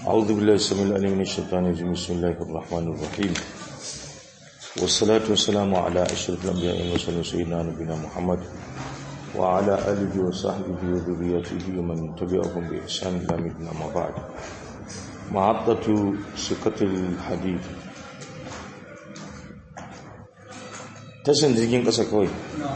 أعوذ بالله السميع العليم من الشيطان الرجيم بسم الله الرحمن الرحيم والصلاة والسلام على أشرف الأنبياء والمرسلين سيدنا نبينا محمد وعلى آله وصحبه وذريته ومن تبعهم بإحسان إلى يوم الدين أما بعد محطة ثقة الحديث tashin jirgin ƙasa kawai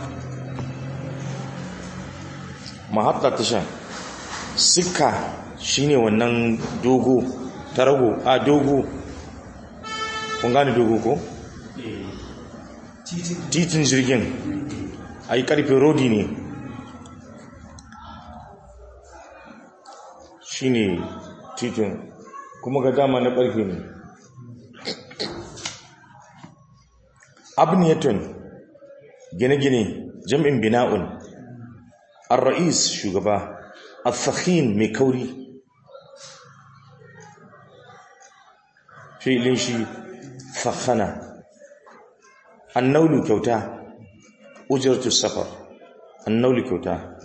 mahatta tashin sika shine wannan dogo tarago a dogo kun gane dogo ko? titin jirgin ai karfe rodi ne shine titin kuma ga dama na karfe ne abniyatun gine-gine jam'in bina'un ar-ra'is shugaba al-fakhin mai kauri fi'ilin shi fakhana annaulu kyauta ujratu safar annaulu kyauta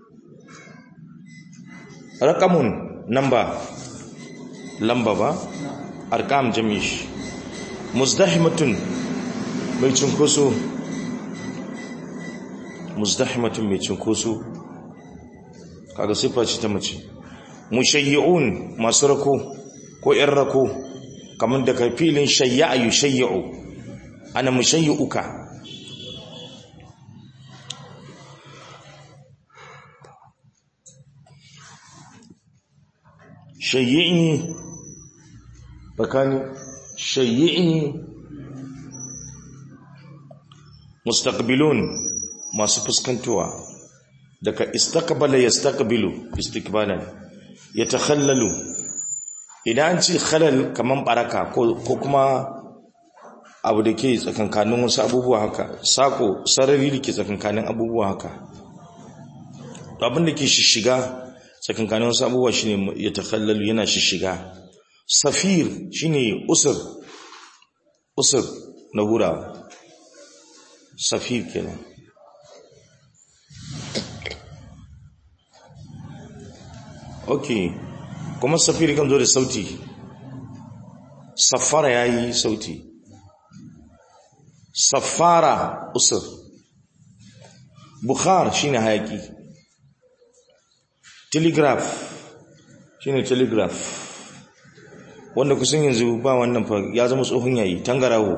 raqamun lamba ba arqam jami'i muzdahimatun mai cinkoso kaga sifa ce ta mace mushayyi'un masu rako ko ƴan rako kamar da filin shayya'a yushayyi'u ana mushayyi'uka shayyi'ni bakani shayyi'ni mustaqbilun masu fuskantowa daga istaqbala yastaqbilu istiqbalan yatakhallalu idan ci khalal kaman baraka ko kuma abu da ke tsakankanin wasu abubuwa haka sako sarari da ke tsakankanin abubuwa haka abin da ke shishiga tsakankanin wasu abubuwa shine yatakhallalu yana shishiga safir shine usur na hura safir kenan okay kuma safiri kan zo da sauti safara yayi sauti safara usur bukhar shine hayaki telegraph shine telegraph wanda kusan yanzu ba wannan fa ya zama tsohon yayi tangarawo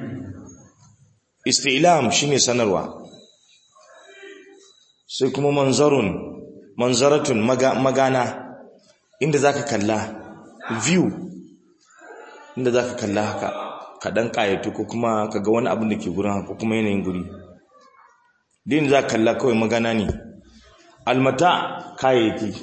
isti'lam shine sanarwa sai kuma manzaratun magana inda zaka kalla view inda zaka kalla haka ka dan kayatu ko kuma kaga wani abin da ke gurin haka kuma yanayin guri din zaka kalla kawai magana ne almata kayayyaki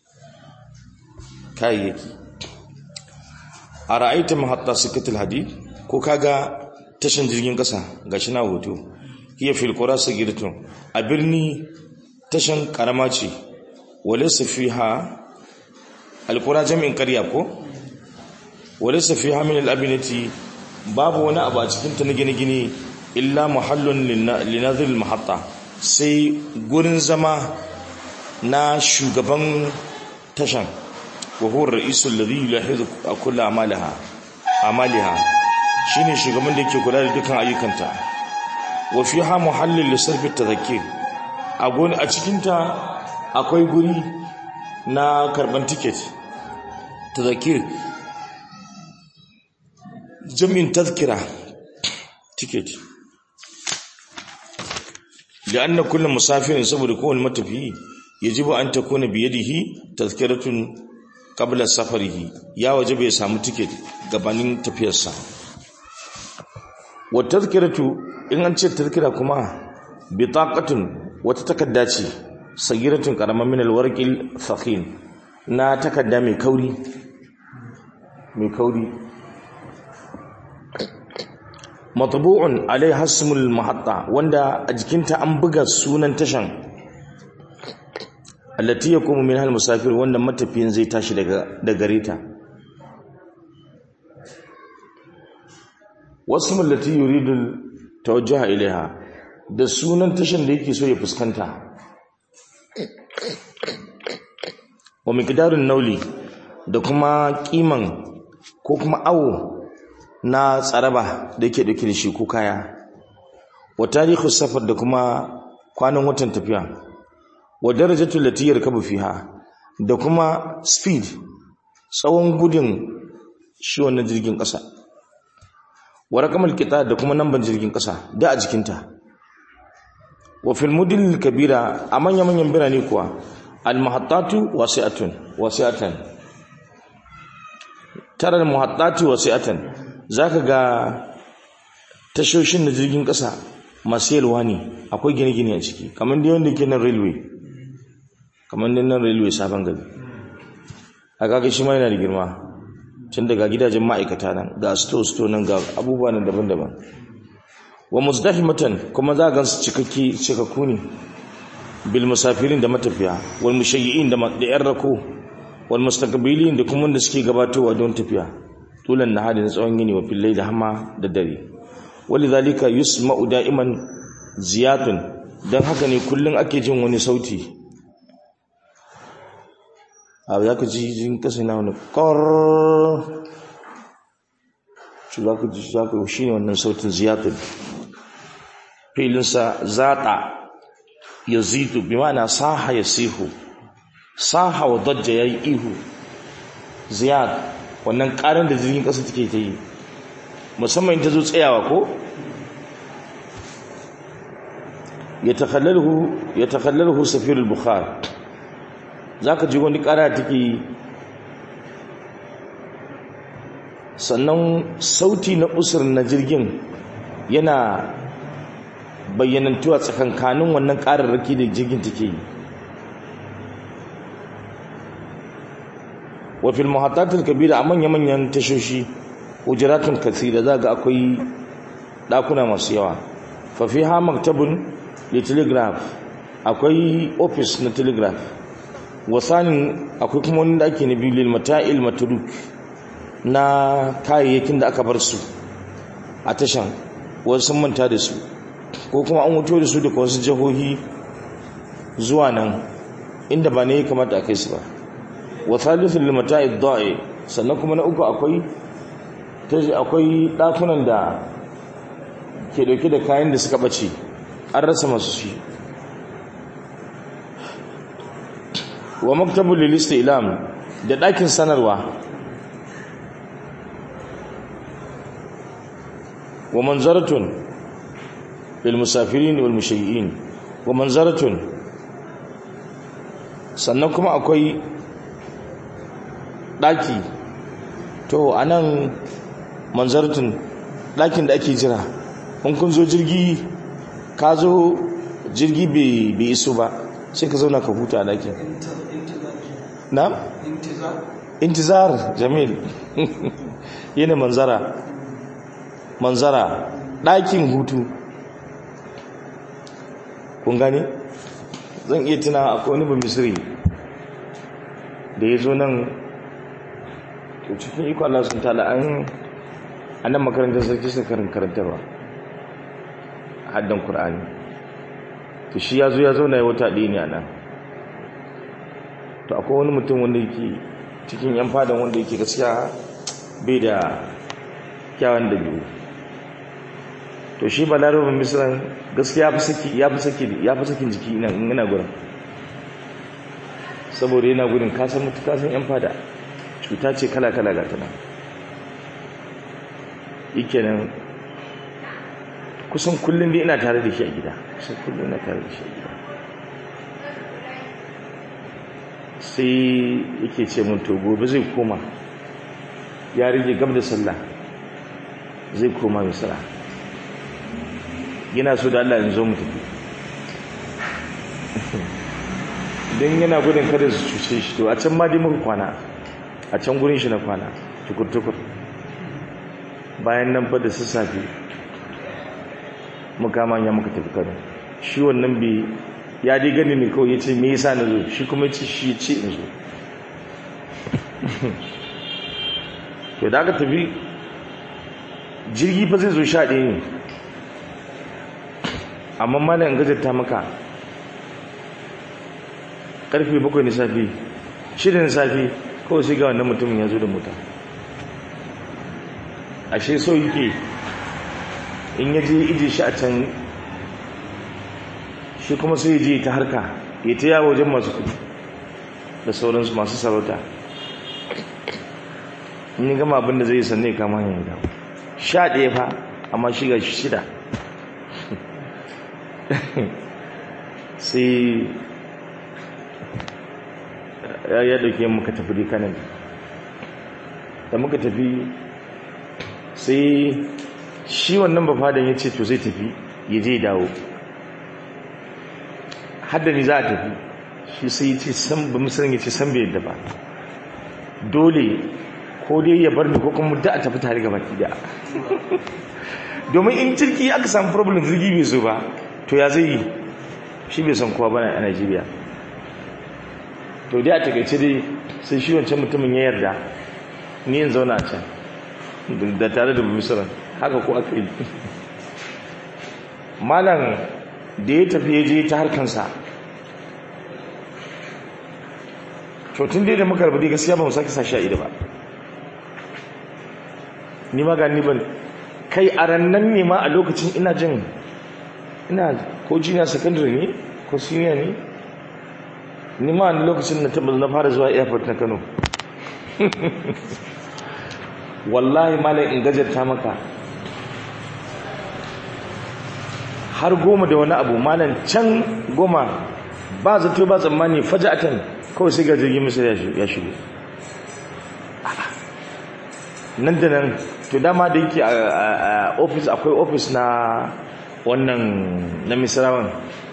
ara'aita mahatta sikatul hadid ko kaga tashin jirgin kasa gashi na hoto hiya fil qura sagiratun a birni tashin karama ce walaysa fiha alqura jami'in qarya ko walaysa fiha min alabinati babu wani abu a cikin ta na gine-gine illa muhallun linadhir almahatta sai gurin zama na shugaban tashan wa huwa ar-ra'isu alladhi yulahizu kull amaliha shine shugaban da yake kula da dukkan ayyukanta wa fiha muhallil lisarfi tadhakkir a cikin ta akwai guri na karban ticket tadhakkir jami'in tadhkira ticket لأن كل مسافر saboda kowane matafiyi yajibu an takuna biyadihi tadhkiratun qabla safarihi ya wajibi ya samu ticket gabanin tafiyarsa wa tadhkiratu in an ce tadhkira kuma bitaqatun wata takadda ce sagiratun karaman min alwarqil thaqin na takadda mai kauri matbu'un alaiha ismul mahatta wanda a jikinta an buga sunan tashan allati yakumu minha almusafir wanda matafiyin zai tashi daga gareta wasmul lati yuridu tawajjuha ilaiha da sunan tashan da yake so ya fuskanta wa miqdarun nauli da kuma kiman ko kuma awo na tsaraba da yake dauke da shi ko kaya wa tarihu safar da kuma kwanan watan tafiya wa darajatu lati yarkabu fiha da kuma speed tsawon gudun shi wannan jirgin kasa wa raqamul qita da kuma namban jirgin kasa da a jikinta wa fil mudil kabira a manyan birane kuwa al muhattatu wasi'atan tara al muhattatu wasi'atan zaka ga tashoshin na jirgin kasa masu yalwa ne, akwai gine-gine a ciki kamar da wanda ke nan railway sabon gari a kaga shi ma yana da girma tun daga gidajen ma'aikata nan ga store nan ga abubuwa nan daban-daban wa muzdahimatan kuma za a gansu cikakku ne bil musafirin da matafiya wal mushayyi'in da yan rako wal mustaqbilin da kuma wanda suke gabatowa don tafiya tulan nahari na tsawon yini wa fillai da hama da dare walidhalika yusma'u da'iman ziyatun dan haka ne kullun ake jin wani sauti abu zaka ji jin kasa na wani qar shi zaka shine wannan sautin ziyatun filin sa zata yazidu bi ma'ana saha yasihu saha wa dajja yayi ihu ziyad wannan karin da jirgin kasa take ta yi musamman ta zo tsayawa ko ya takhallaluhu safirul bukhar zaka ji wani kara take sannan sauti na usur na jirgin yana bayyanantuwa tsakankanin wannan kararraki da jirgin take yi wa fil muhattatil kabira a manyan tashoshi hujuratun kathira zaga akwai dakuna masu yawa fa fiha maktabun li telegraph akwai office na telegraph wasanin akwai kuma wani daki na biyu lil mata'il matruk na kayayyakin da aka bar su a tashan wasu sun manta da su ko kuma an wuto da su daga wasu jihohi zuwa nan inda ba ne ya kamata a kai su ba wa thalithu lil mata'id da'i sannan kuma na uku akwai dakunan da ke dauke da kayan da suka bace an rasa masu shi wa maktabul lil istilam da dakin sanarwa wa manzaratun lil musafirin wal mushayyin wa manzaratun sannan kuma akwai daki to anan manzaratun dakin da ake jira in kun zo jirgi ka zo jirgi bai iso ba sai ka zauna ka huta a dakin na? intizar jamil yana manzara dakin hutu kun gani zan iya tuna akwai wani ba misiri da ya zo nan to cikin iko Allah sun tala an nan makarantar sarki sun karantarwa haddan Qur'ani to shi ya zauna ya wata ɗaya ne a nan to akwai wani mutum wanda yake cikin yan fadan wanda yake gaskiya bai da kyawun da biyu to shi balarabin misran gaskiya ya fi sakin jiki ina gurin saboda yana gudun kasan yan fada cuta ce kala-kala ga tana yake nan kusan kullum dai ina tare da shi a gida sai yake ce mun to gobe zai koma ya rige gab da sallah zai koma misra yana so da Allah ya zo mu tafi don yana gudun kada su cuce shi to a can ma dai muka kwana a can gurin shi na kwana tukur-tukur bayan nan fa da sassafe muka manya muka tafi Kano shi wannan bi ya dai gani ne kawai ya ce me yasa na zo shi kuma ce shi ce in zo to da aka tafi jirgi fa zai zo 11 ne amma malam gajarta maka karfe 7 na safe 6 na safe kawai sai ga wannan mutumin ya zo da mota ashe so yake in ya je ije shi a can shi kuma sai je ta harka ya ta yawo wajen masu kudi da sauransu masu sarauta in yi gama abinda zai yi sannan ya kama hanyar da 11 fa amma shi ga shi 6 sai ya dauke muka tafi da kanan da muka tafi sai shi wannan bafadan ya ce to zai tafi ya je dawo haddani za a tafi shi sai ya ce san ba musulun ya ce san bai yadda ba dole ko dai ya bar ni ko kuma da a tafi tare gaba ki da domin in jirgi aka samu problem jirgi bai zo ba to ya zai yi shi bai san kowa bana a Najeriya to dai a takaice dai sai shi wancan mutumin ya yarda ni yin zauna a can da tare da musulun haka ko aka yi malam da ya tafi ya je ta harkansa tun dai da muka rabu dai gaskiya ba mu sake sashi a ido ba ni ma gani ban kai a rannan ne ma a lokacin ina ko junior secondary ne ko senior ne ni ma a lokacin na fara zuwa airport na Kano wallahi malam in gajarta maka har 10 da wani abu malam can 10 ba zato ba tsammani faja'atan kawai sai ga jirgin misir ya shigo nan da nan to dama da yake a office akwai office na wannan na misirawan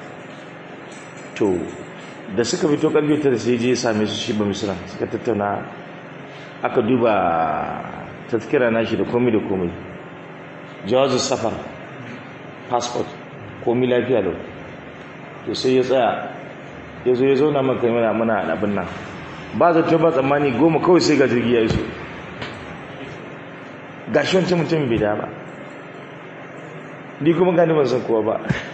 to da suka fito karfe 9 sai je same su shi ba misira suka tattauna aka duba tazkira nashi da komai da komai jawazin safar passport komai lafiya lau to sai ya tsaya ya zo ya zauna maka muna abin nan ba zato ba tsammani 10 kawai sai ga jirgi ya iso ga shi wancan mutum bai da ba ni kuma gani ban san kowa ba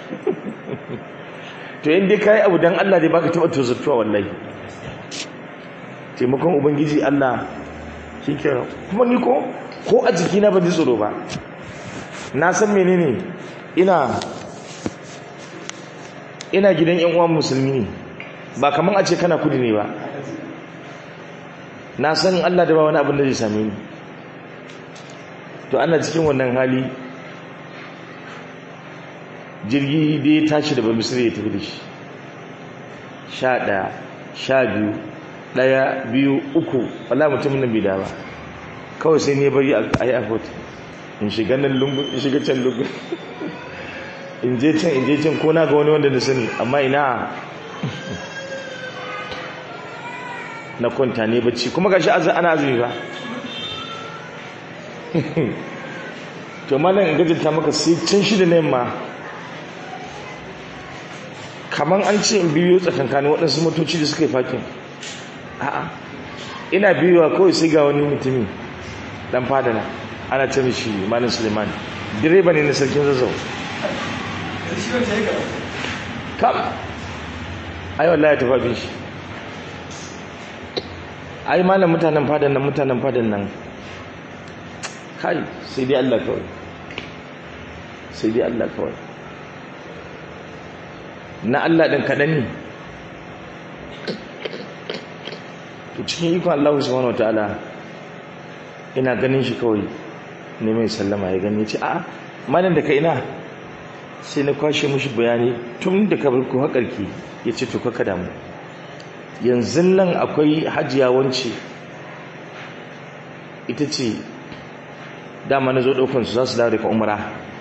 to yin dai kayi abu don Allah dai baka taɓa tozartuwa wallahi taimakon ubangiji Allah shi ke kuma ni ko a jikina ba ji tsoro ba na san menene ina gidan yan uwan musulmi ne ba kaman a ce kana kudi ne ba na san Allah da ba wani abin da zai same ni to ana cikin wannan hali jirgi da ya tashi da ba misiri ya tafi da shi 11 12 1 2 3 wala mutumin nan bai da ba kawai sai ne bari a yi airport in shiga nan lungu in shiga can lungu in je can ko na ga wani wanda na sani amma ina na kwanta ne bacci kuma gashi ana azumi ba to malam in gajinta maka sai can shida na yamma kaman an ce in biyo tsakankanin waɗansu motoci da suka yi fakin a'a ina biyowa kawai sai ga wani mutumi dan fadana ana ce mishi malam suleiman direba ne na sarkin zazzau kam ai wallahi ta fabin shi ai malam mutanen fadan nan kai sai dai Allah kawai na Allah ɗin kaɗan ne to cikin ikon Allah subhanahu wa ta'ala ina ganin shi kawai ne mai sallama ya gani ce a'a malam da ka ina sai na kwashe mushi bayani tun da ka barko haƙarki ya ce to kaka damu yanzu nan akwai hajiya wance ita ce dama na zo ɗaukansu za su dawo daga umara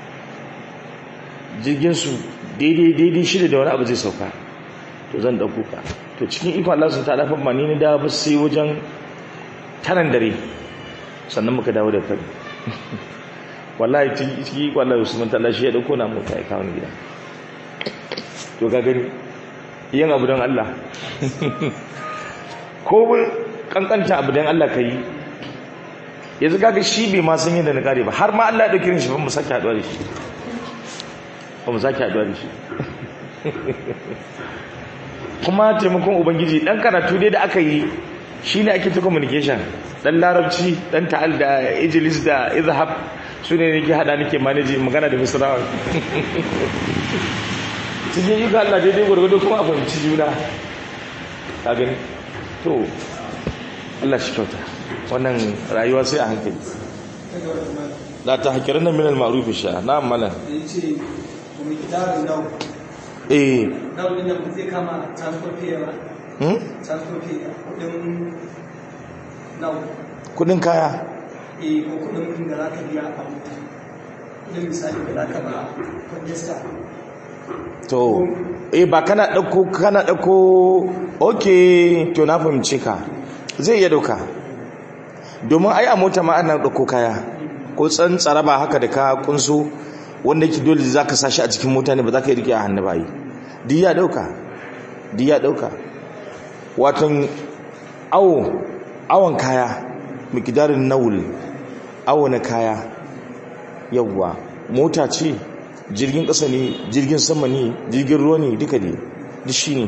jirginsu daidai shida da wani abu zai sauka to zan ɗauko ka to cikin ikon Allah sun ta'ala fa mani ne da ba sai wajen 9 dare sannan muka dawo da kai wallahi cikin ikon Allah Usman ta'ala shi ya dauko na mota ya kawo ni gida to ga gani yin abu don Allah ko mun kankanta abu don Allah kai yanzu kaga shi bai ma san yadda na kare ba har ma Allah ya dauke shi ba mu sake haduwa da shi kuma taimakon ubangiji dan karatu dai da aka yi shine ake ta communication dan larabci dan ta'al da ijlis da izhab sune ne ke hada nake manage magana da misrawa cikin yi ga Allah daidai gurgudu kuma a fahimci juna ka gani to Allah shi kyauta wannan rayuwa sai a hankali la ta hakiranna min al-ma'ruf sha na'am malan yace kuma kitabun nau nau din da zai kama transportiya transportiya kudin kaya ko kudin da zaka biya a mutum kudin misali da zaka ba kudista to ba kana dauko okay to na fahimce ka zai iya dauka domin ai a mota ma ana dauko kaya ko tsantsara ba haka da ka kunso wanda yake dole zaka sashi a cikin mota ne ba zaka yi rike a hannu ba yi diya dauka watan awon kaya miqdarin nawl awo na kaya yawwa mota ce jirgin ƙasa ne jirgin sama ne jirgin ruwa ne duka ne duk shine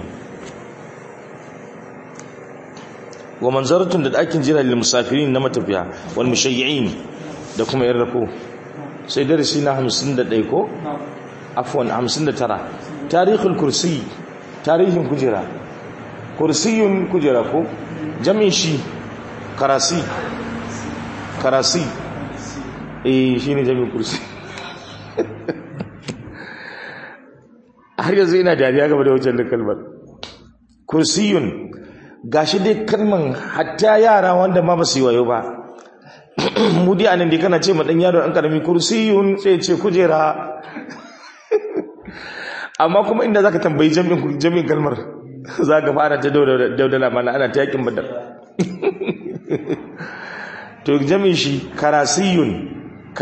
wa manzaratun da ɗakin jira lil musafirin na matafiya wal mushayyi'in da kuma yan rafo sai darasi na 51 ko afwan 59 tarihul kursi tarihin kujera kursiyun kujera ko jami'in shi karasi shine jami'in kursi har yanzu ina dariya game da wajen kalmar kursiyun gashi dai kalman hatta yara wanda ma ba su yi wayo ba mu dai anan dai kana ce ma dan yaro an karami kursiyun sai ce kujera amma kuma inda zaka tambayi jami'in kalmar zaka fara ta daudala mana ana ta yakin badar to jami'in shi karasiyun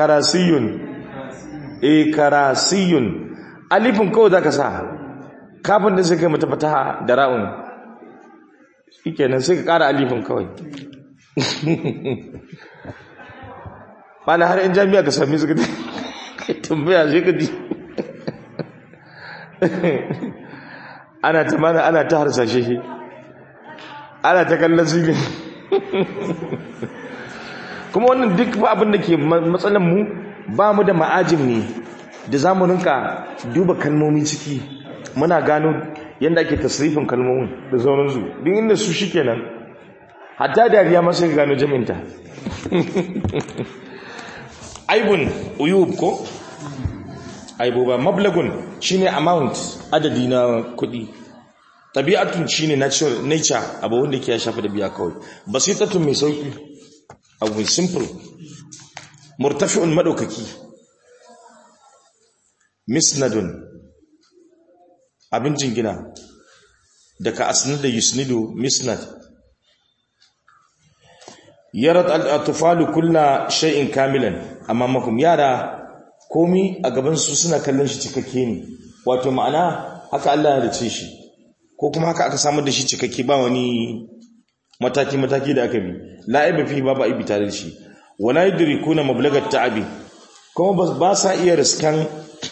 karasiyun alifin kawai zaka sa kafin da sai kai mata fataha da ra'un shikenan sai ka kara alifin kawai bana har in jami'a ka sami su gadi tambaya sai ka di ana ta harsashe shi ana ta kallon su ne kuma wannan duk ba abin da ke matsalan mu ba mu da ma'ajin ne da zamaninka duba kalmomi ciki muna gano yadda ake tasrifin kalmomin da sauransu duk inda su shi kenan hatta dariya masu ka gano jaminta aibun uyub ko aibu ba mablagun shine amount adadi na kudi tabi'atun shine nature abu wanda ke ya shafa da biya kawai basitatun mai sauki abu mai simple murtafi'un madaukaki misnadun abin jingina daga asnad da yusnidu misnad yarat al-atfalu kullu shay'in kamilan amamakum yara komi a gaban su suna kallon shi cikakke ne wato ma'ana haka Allah ya dace shi ko kuma haka aka samu da shi cikakke ba wani mataki da aka bi la'iba fi babu aibi tare da shi wala yudrikuna mablagat ta'abi kuma ba sa iya riskan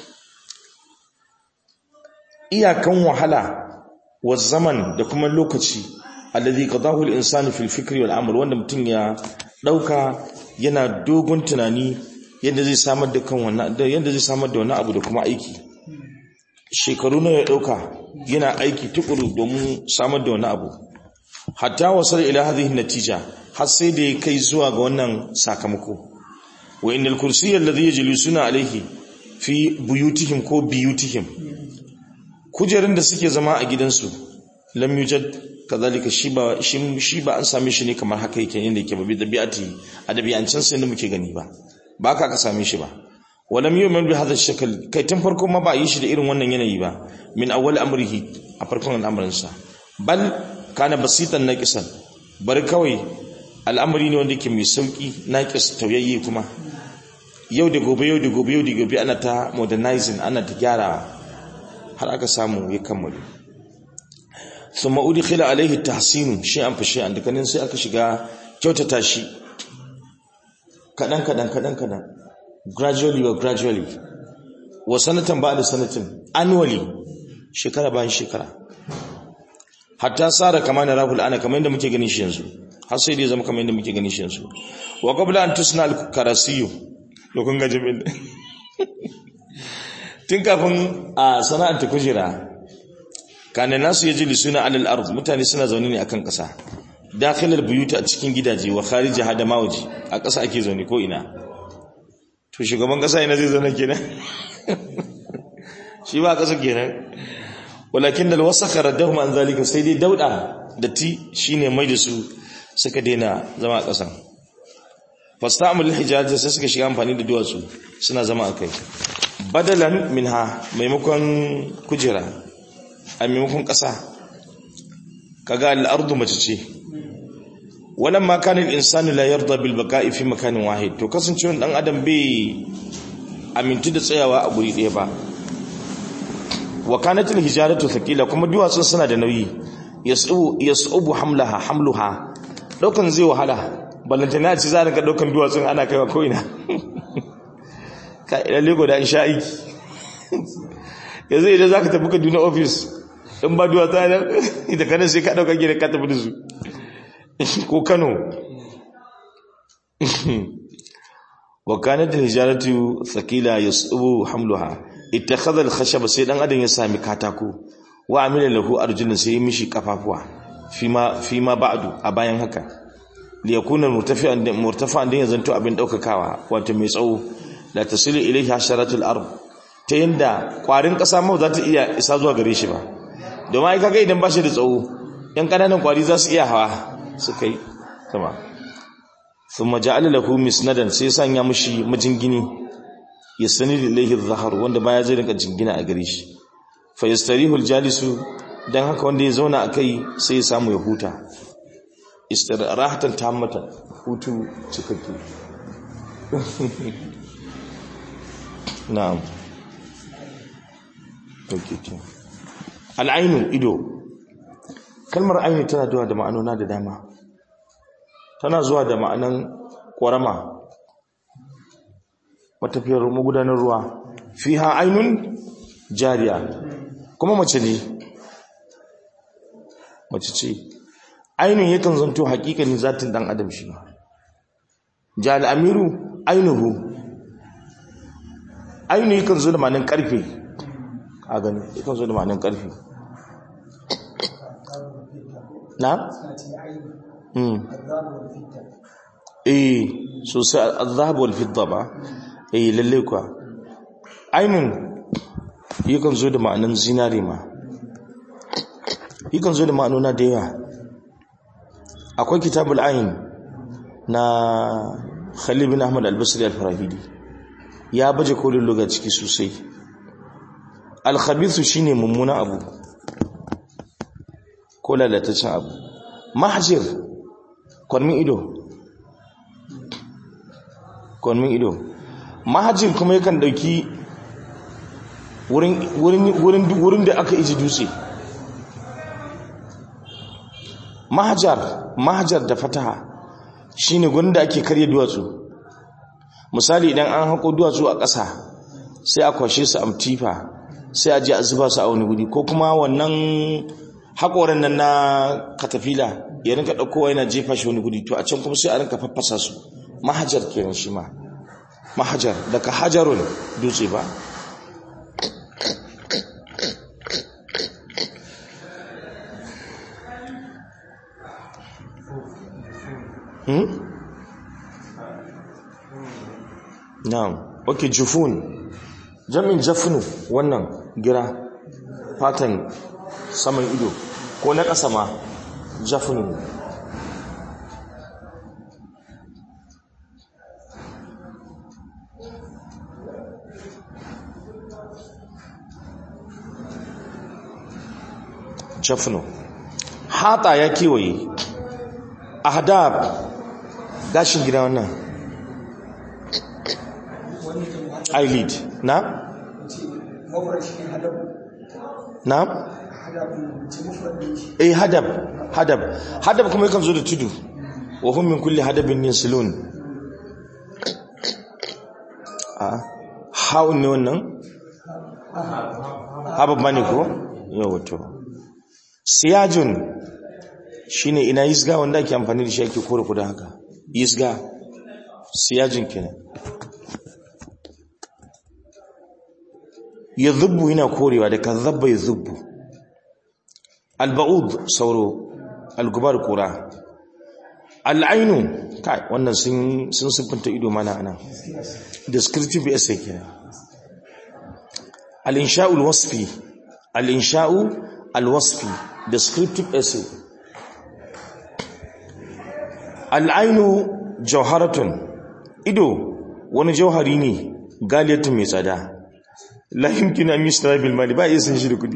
iyakan wahala wa zaman da kuma lokaci alladhi qadahu al-insanu fil fikri wal amal wanda mutum ya dauka yana dogon tunani yadda zai samar da wani abu da kuma aiki shekaru nawa ya dauka yana aiki tukuru domin samar da wani abu hatta wasal ila hadhihi natija har sai da ya kai zuwa ga wannan sakamako wa innal kursiyya alladhi yajlisuna alayhi fi buyutihim ko biyutihim kujerun da suke zama a gidansu lam yujad kazalika shi ba an same shi ne kamar haka yake inda yake babi dabi'ati a dabi'ancin sai da muke gani ba ka same shi ba walam yu'min bi hadha ash-shakl kai tun farko ma ba yi shi da irin wannan yanayi ba min awwal amrihi a farkon al'amarin sa bal kana basitan naqisan bari kawai al'amari ne wanda yake mai sauki naqis tauyayye kuma yau da gobe ana ta modernizing ana ta gyara har aka samu ya kammalu thumma udkhila alayhi tahsinu shay'an fa shay'an dakanin sai aka shiga kyautata shi kadan gradually wa sanatan ba'da sanatin annually shekara bayan shekara hatta sara kama na rahul ana kamar yadda muke ganin shi yanzu har sai dai zama kamar yadda muke gani shi yanzu wa qabla an tusna al-karasiyu lokun ga jami'in tun kafin a sana'anta kujera kana nasu yajlisuna alal ard mutane suna zaune ne akan kasa dakhilal buyut a cikin gidaje wa kharijaha da mawaji a kasa ake zaune ko ina to shugaban kasa ina zai zauna kenan shi ba kasa kenan walakin dal wasakha raddahum an zalika sai dai dauda da ti shine mai da su suka daina zama a kasa fastamul hijaz sai suka shiga amfani da duwatsu suna zama akai badalan minha maimakon kujera a maimakon ƙasa kaga al'ardu mace ce wannan makanin insani la yarda bil baqa'i fi makanin wahid to kasancewa dan adam bai amintu da tsayawa a guri ɗaya ba wa kanatil hijaratu thaqila kuma duwatsun suna da nauyi yas'ubu hamluha daukan zai wahala ballantana ci za ka daukan duwatsun ana kaiwa ko ina ka lalle goda in sha aiki yanzu idan zaka tafi Kaduna office in ba duwatsu nan ita kana sai ka dauka gidan ka tafi da su ko Kano wa kanat hijaratu thaqila yas'ubu hamluha ittakhadha al-khashaba sai dan adam ya sami katako wa amila lahu arjulun sai mishi kafafuwa fima ba'du a bayan haka li yakuna murtafa'an din zanto abin daukakawa wato mai tsawo la tasilu ilayhi hasharatul ard ta yanda kwarin kasa ma za ta iya isa zuwa gare shi ba domin ai kaga idan ba shi da tsawo yan kananan kwari za su iya hawa su kai sama thumma ja'ala lahu misnadan sai sanya mishi majingini yasnidu ilayhi adh-dhahr wanda baya zai rinka jingina a gare shi fa yastarihu al-jalisu dan haka wanda ya zauna akai sai ya samu ya huta istirahatan tammatan hutu cikakke na'am okay al-ainu ido kalmar ainu tana zuwa da ma'anona da dama tana zuwa da ma'anan ƙorama matafiyar magudanar ruwa fiha ainun jariya kuma mace ne mace ce ainun yakan zanto hakikanin zatin dan adam shi ma jal amiru ainuhu ainu yakan zo da ma'anan karfe a gani yakan zo da ma'anan karfe na sosai al-dhahab wal fidda ba lalle kuwa ainun yakan zo da ma'anan zinari ma yakan zo da ma'anona da yawa akwai kitabul ain na Khalil bin Ahmad al-Basri al-Farahidi ya baje kolin lugha ciki sosai al-khabithu shine mummuna abu ko lalatacin abu mahjir kwarmin ido mahajir kuma yakan dauki wurin da aka iji dutse mahajar da fataha shine gurin da ake karya duwatsu misali idan an hako duwatsu a ƙasa sai a kwashe su amtifa sai a je a zuba su a wani guri ko kuma wannan haƙoran nan na katafila ya rinka ɗaukowa yana jefa shi wani guri to a can kuma sai a rinka faffasa su mahajar kenan shi ma mahajar daga hajarun dutse ba na'am okay jufun jamin jafnu wannan gira fatan saman ido ko na ƙasa ma jafnu jafnu hata ya kewaye ahdab gashin gida wannan eyelid na hadab kuma yakan zo da tudu wa hum min kulli hadabin yansilun haun ne wannan habab mani ko yawa to siyajun shine ina yisga wanda ake amfani da shi ake kore kuda haka yisga siyajin kenan yadhubbu yana korewa da kadhabba yadhubbu al-ba'ud sauro al-gubar kura al-ainu kai wannan sun siffanta ido mana anan descriptive essay kenan al-insha'u al-wasfi al-insha'u al-wasfi descriptive essay al-ainu jawharatun ido wani jauhari ne galiyatun mai tsada la yumkin an yushtara bil mali ba yasan shi da kudi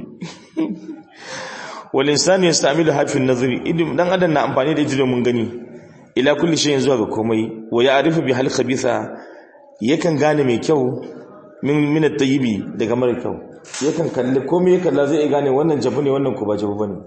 wal insanu yasta'milu hafi an-nazri idan dan adam na amfani da ido mun gani ila kulli shay'in zuwa ga komai wa ya'rifu bi hal khabitha yakan gane mai kyau min at-tayyibi daga mara kyau yakan kalli komai ya kalla zai gane wannan jabu ne wannan ko ba jabu bane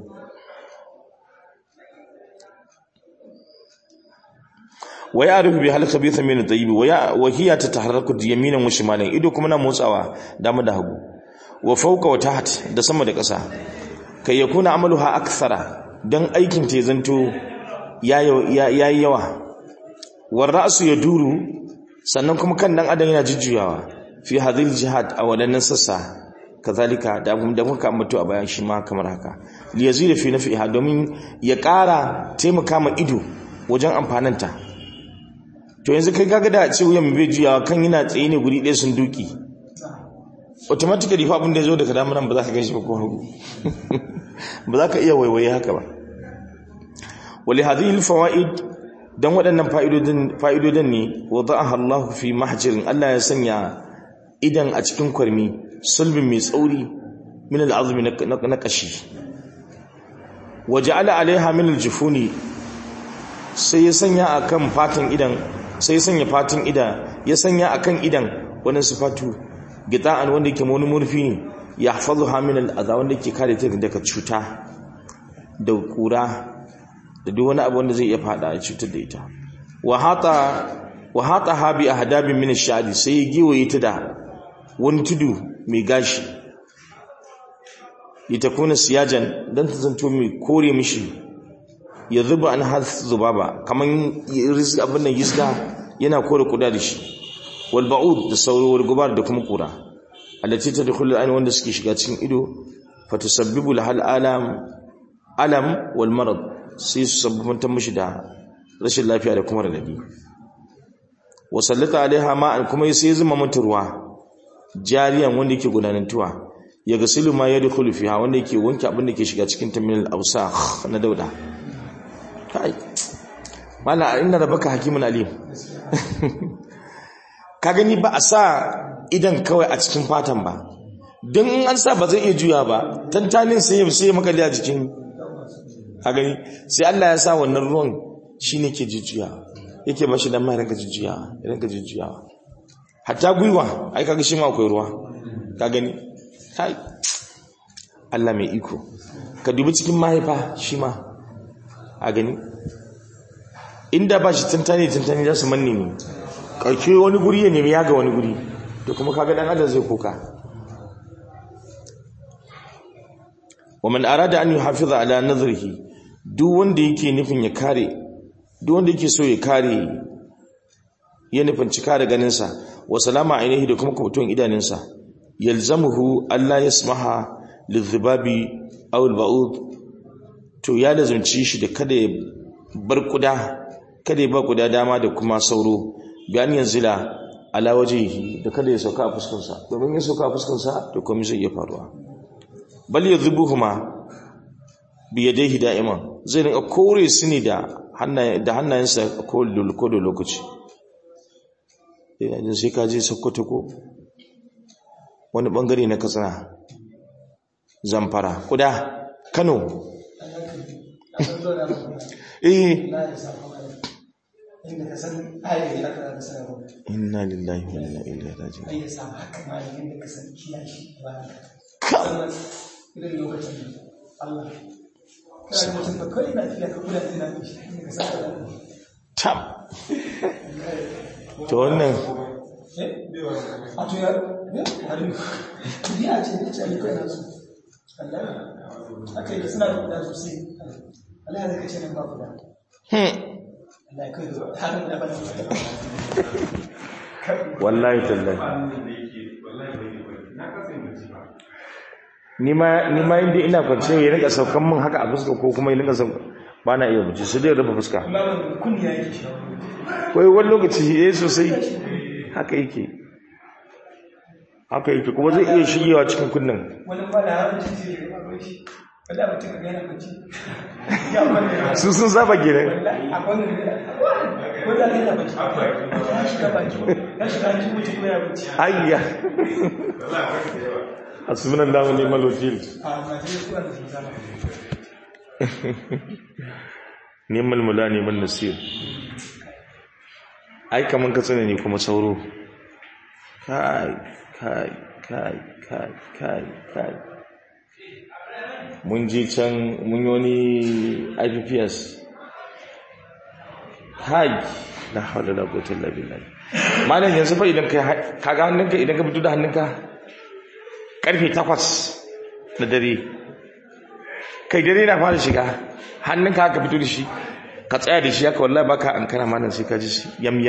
wa ya'rifu bi hal khabitha min at-tayyib wa hiya tataharraku yaminan wa shimalan ido kuma na motsawa dama da hagu wa fawqa wa taht da sama da ƙasa kai yakuna amaluha akthara dan aikin ta zanto yayi yawa war ra'su yaduru sannan kuma kan dan adam yana jujjuyawa fi hadhil jihad a wadannan sassa kazalika da muka mutu a bayan shi ma kamar haka li yazida fi nafiha domin ya ƙara taimaka ma ido wajen amfananta to yanzu kai kaga da ce wuyan bai juyawa kan yana tsaye ne guri ɗaya sun duki automatically fa abin da yazo daga damunan ba za ka ganshi ba ko hagu ba za ka iya waiwaye haka ba wali hadhihi alfawaid dan waɗannan fa'idodin ne wada'aha Allah fi mahjirin Allah ya sanya idan a cikin kwarmi sulbin mai tsauri min al'azmi na kashi waja'ala alaiha min aljufuni sai ya sanya akan fatan idan sai ya sanya fatin ya sanya akan idan wannan sifatu gita'an wanda yake wani murfi ne ya hafazuha min al'adha wanda yake kare ta daga cuta da kura da duk wani abu wanda zai iya fada a cutar da ita wa hata habi ahdabin min ash-shadi sai ya giwaye ta da wani tudu mai gashi ita kuna siyajan dan ta zanto mai kore mishi ya zuba an has zubaba kaman rizq abin nan yisga yana kore kuda da shi wal ba'ud da sauro wal gubar da kuma kura allati tadkhulu al-ayn wanda suke shiga cikin ido fatusabbibu lahal alam wal marad sai su sabbantar mishi da rashin lafiya da kuma radadi wa sallata alaiha ma'an kuma sai zuma mata ruwa jariyan wanda yake gudanantuwa ya gasilu ma yadkhulu fiha wanda yake wanke abin da ke shiga cikin taminal awsakh na dauda kai mala inna rabbaka hakimun alim ka gani ba a sa idan kawai a cikin fatan ba don in an sa ba zai iya juya ba tantanin sai ya makalli a jikin ka gani sai Allah ya sa wannan ruwan shine ke jujjuya yake ba shi dan mai ranka jujjuyawa hatta gwiwa ai kaga shi ma akwai ruwa ka gani kai Allah mai iko ka dubi cikin mahaifa shi ma a gani inda ba shi tantani za su manne ne ƙarshe wani guri ya nemi yaga wani guri to kuma kaga dan adam zai kuka wa man arada an yuhafiza ala nazrihi duk wanda yake nufin ya kare duk wanda yake so ya kare ya nufin cika da ganin sa wa salama ainihi da kuma kubuton idaninsa yalzamuhu alla yasmaha lidhibabi aw alba'ud to ya lazumci shi da kada ya bar kuda dama da kuma sauro bayan yanzila ala wajhihi da kada ya sauka a fuskarsa domin ya sauka a fuskarsa to komai zai iya faruwa bal yadhubuhuma bi yadayhi da'iman zai rinka kore su ne da hannayensa ko da lokaci yanzu sai ka je Sokoto ko wani bangare na Katsina Zamfara kuda Kano inna lillahi wa inna ilaihi raji'un tam to wannan Allah zai kace nan ba guda Allah kai har da bana wallahi tallahi ni ma inda ina kwance ya rinka saukan min haka a fuska ko kuma ya rinka saukan ba na iya buci sai dai rufe fuska kunya yake shi kai wani lokaci sosai haka yake kuma zai iya shigewa cikin kunnan wani ba da harin cikin da ba shi wanda mutum ga yana bacci ya wanda su sun saba gidan a wannan ko da yana bacci ya shiga bacci ya shiga cikin mutum ko ya bacci ayya asminan da wani malokil neman mula neman nasir ai kaman ka tsane ne kuma sauro kai mun je can mun yi wani IPPS hai la hawla la quwwata illa billah malam yanzu fa idan ka ga hannunka idan ka fito da hannunka karfe 8 na dare kai dare na fara shiga hannunka haka fito da shi ka tsaya da shi haka wallahi baka an kana malam sai ka ji shi yam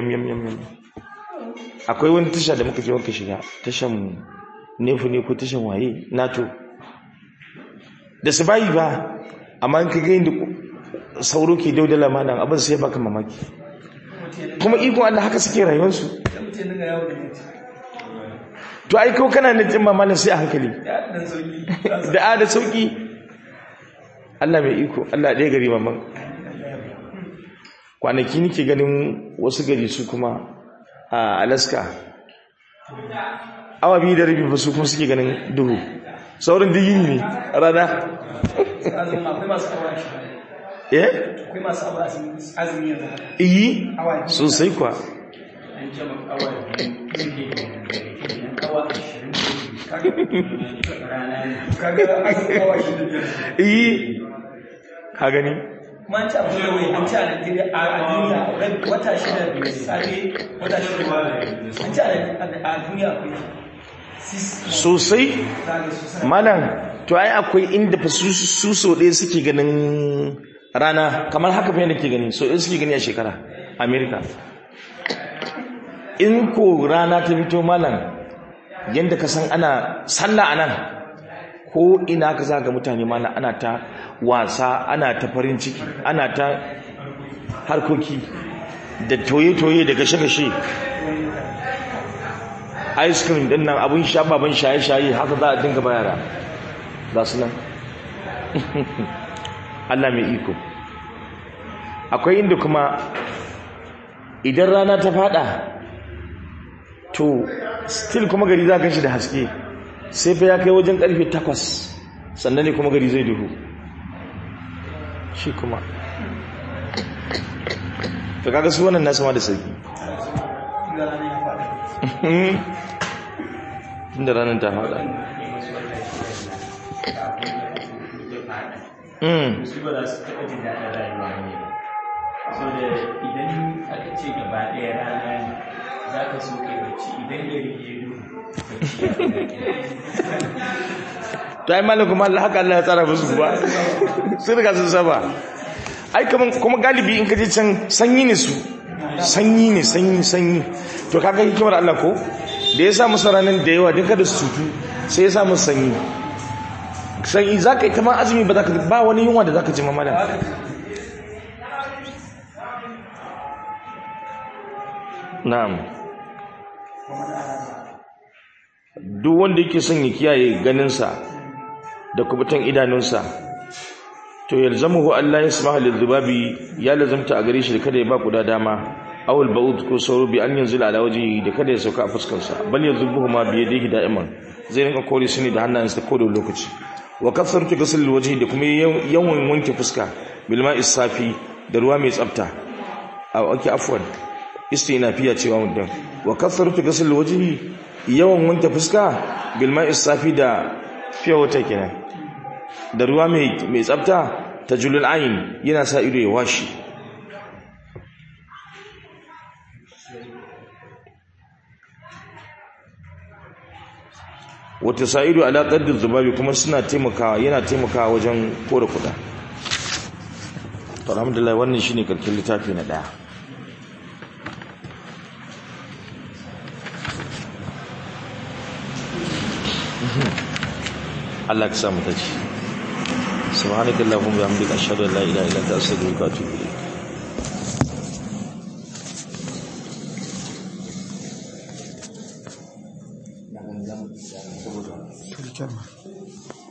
akwai wani tasha da muka je muka shiga tashan nefu ne ko tashan waye nato da su bayi ba amma in ka ga inda sauro ke daudala malam abin sai baka mamaki kuma ikon Allah haka suke rayuwarsu to ai ko kana da jin malam sai a hankali da sauki Allah mai iko Allah ɗaya gari mamman kwanaki nake ganin wasu gari su kuma a Alaska awa 2:30 ba su kuma suke ganin duhu saurin digini ne rana akwai masu azumi yanzu iyi sosai kwa iyi ka gani man ci abu da wai an ci a Najeriya a duniya wata shida da safe wata shida an ci a duniya akwai sosai malam to ai akwai inda fa su so ɗaya suke ganin rana kamar haka fa yadda ke gani so ɗaya suke gani a shekara America in ko rana ta fito malam yadda ka san ana sallah anan ko ina ka zaga mutane malam ana ta wasa ana ta farin ciki ana ta harkoki da toye-toye da gashe-gashe ice cream din nan abun sha baban shaye-shaye haka za a dinga bayara za su nan Allah mai iko akwai inda kuma idan rana ta fada to still kuma gari za ka shi da haske sai fa ya kai wajen karfe 8 sannan ne kuma gari zai duhu shi kuma to kaga su wannan nasu ma da sauki inda ranar ta fada su ba za su taɓa jin daɗin rayuwa ne so da idan aka ce gaba ɗaya rana ne za ka so kai bacci idan gari ya duhu ta yi malin kuma haka Allah ya tsara musu ba sun riga sun saba ai kuma galibi in ka je can sanyi ne su sanyi ne sanyi to kaga hikimar Allah ko da ya sa musu ranar da yawa din kada su cutu sai ya sa musu sanyi za ka yi ta ma azumi ba wani yunwa da za ka ji mamala na'am duk wanda yake son ya kiyaye ganinsa da kubutan idanunsa to yalzamuhu Allah yasmaha lizubabi ya lazamta a gare shi da kada ya ba kuda dama awul ba'ud ko sauro bi an yanzu ala waje da kada ya sauka a fuskarsa bal yazubuhu ma bi yadihi da'iman zai rinka kore su ne da hannayensa ko da lokaci wa kasartu ghusl alwajhi da kuma yawan wanke fuska bil ma'i safi da ruwa mai tsafta ake afwan istinafiya cewa mutum wa kasartu ghusl alwajhi yawan wanke fuska bil ma'i safi da fiye wata kenan da ruwa mai tsafta tajulul ayn yana sa ido ya washi wata sa'idu ala qaddil zubabi kuma yana taimakawa wajen kore kuda alhamdulillah wannan shine karkin littafi na 1. Allah ka samu ta ci. Subhanakallahumma wa bihamdika ashhadu an la ilaha illa anta astaghfiruka wa atubu ilayk.